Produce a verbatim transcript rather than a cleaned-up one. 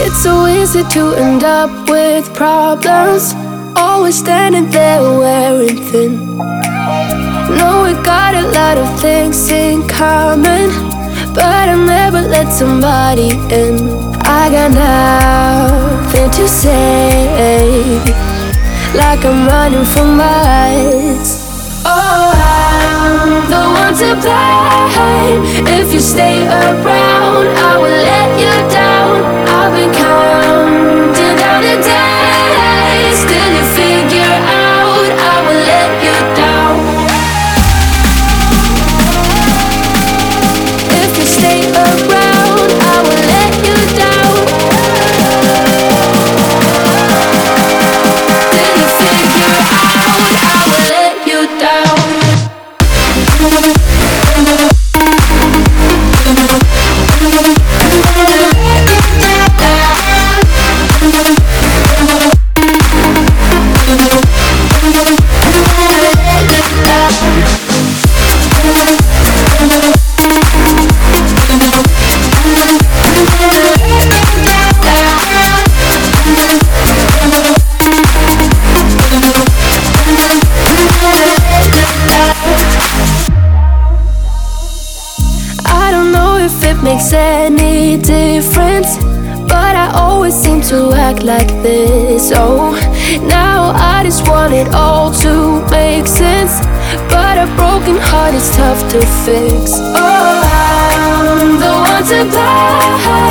It's so easy to end up with problems, always standing there wearing thin. No, we got a lot of things in common, but I never let somebody in. I got nothing to say, like I'm running from miles. Oh, I'm the one to blame. If you stay around, I will let you down. I've been counting down the days till you figure out I will let you down. If you stay around, I will let you down. Till you figure out I will let you down. Makes any difference, but I always seem to act like this. Oh, now I just want it all to make sense, but a broken heart is tough to fix. Oh, I'm the one to blame.